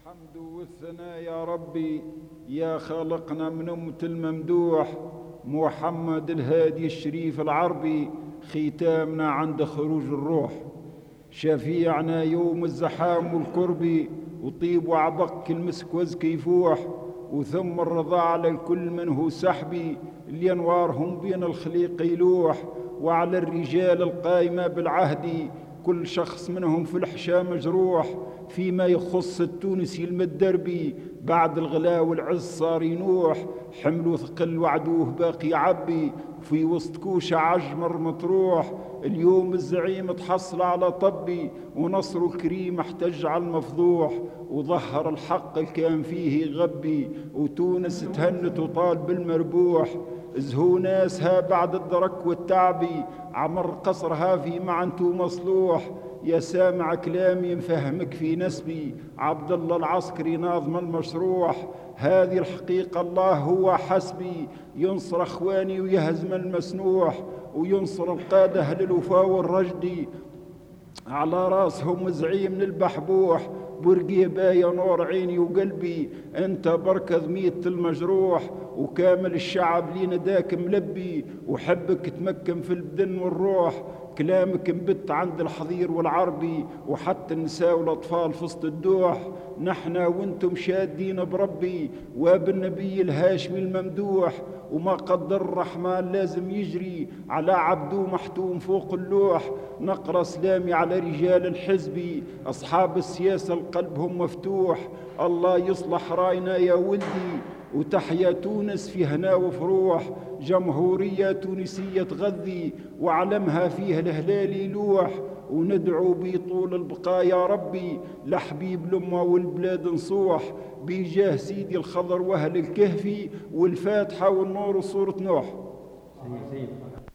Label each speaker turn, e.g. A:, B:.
A: الحمد والثناء يا ربي يا خالقنا من أمة الممدوح محمد الهادي الشريف العربي، ختامنا عند خروج الروح، شفيعنا يوم الزحام والكرب، وطيب وعبق المسك وزكي يفوح، وثم الرضا على الكل من هو سحبي اللي انوارهم بين الخليق يلوح، وعلى الرجال القايمة بالعهد كل شخص منهم في الحشا مجروح، فيما يخص التونسي المدربي بعد الغلا والعز صار ينوح، حملوا ثقل وعدوه باقي يعبي في وسط كوشة عجمر مطروح، اليوم الزعيم تحصل على طبي ونصره الكريم احتج على المفضوح، وظهر الحق اللي كان فيه يغبي، وتونس تهنت وطال بالمربوح، زهو ناسها بعد الدرك والتعبي عمر قصرها في معنتو مصلوح، يا سامع كلامي مفهمك في نسبي عبد الله العسكري ناظم المشروح، هذه الحقيقة الله هو حسبي، ينصر اخواني ويهزم المسنوح، وينصر القادة أهل الوفا والرجدي على راسهم زعيم البحبوح، برقيبة يا نور عيني وقلبي انت بركض ميت المجروح، وكامل الشعب لي نداك ملبي وحبك تمكن في البدن والروح، كلامك انبت عند الحضير والعربي وحتى النساء والاطفال في وسط الدوح، نحنا وانتم شادين بربي وبالنبي الهاشمي الممدوح، وما قدر الرحمن لازم يجري على عبده محتوم فوق اللوح، نقرأ سلامي على رجال الحزب أصحاب السياسة القلبهم مفتوح، الله يصلح راينا يا ولدي وتحيا تونس في هنا وفروح، جمهورية تونسية تغذي وعلمها فيه الهلال يلوح، وندعو بطول البقاء يا ربي لحبيب الأمة والبلاد نصوح، بجاه سيدي الخضر وأهل الكهف والفاتحة والنور وصورة نوح.